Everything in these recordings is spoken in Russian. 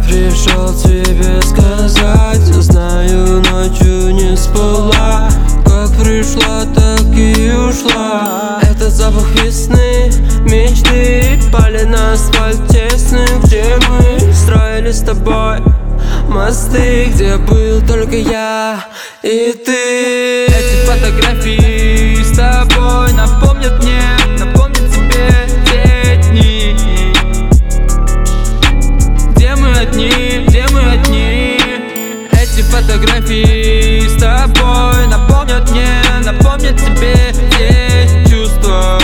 пришел тебе сказать. Я знаю, ночью не спала. Как пришла, так и ушла. Этот запах весны, мечты пали на асфальт тесный, где мы строили с тобой мосты, где был только я и ты. Эти фотографии с тобой напомнят мне, напомнят тебе те дни, где мы одни, где мы одни. Эти фотографии с тобой напомнят мне, напомнят тебе те чувства,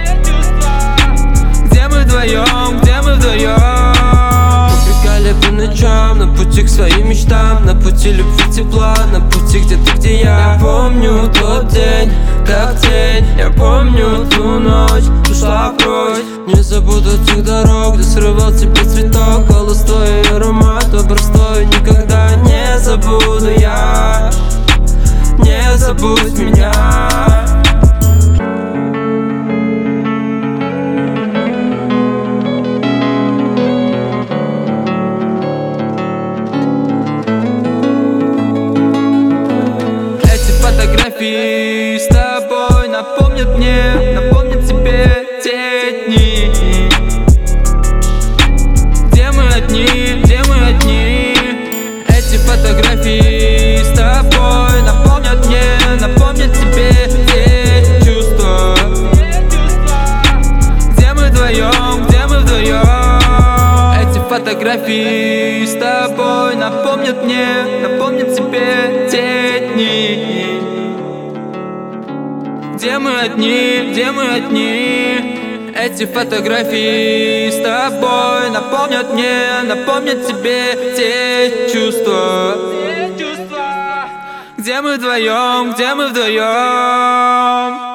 где мы вдвоем, где мы вдвоем. Убегали по ночам на пути к своим мечтам, на пути любви, тепла, на пути где ты, где я. Я помню тот день, как тень. Я помню ту ночь, ушла прочь. Не забуду тех дорог, где срывал тебе цветок. Голос твой, аромат, образ твой никогда не забуду я. Не забудь меня. Фотографии с тобой напомнят мне, напомнят тебе те дни, где мы одни, где мы одни. Эти фотографии с тобой напомнят мне, напомнят тебе те чувства, где мы вдвоем, где мы вдвоем. Эти фотографии с тобой напомнят мне, напомнят тебе те дни, где мы одни, где мы одни. Эти фотографии с тобой напомнят мне, напомнят тебе те чувства, где мы вдвоем, где мы вдвоем.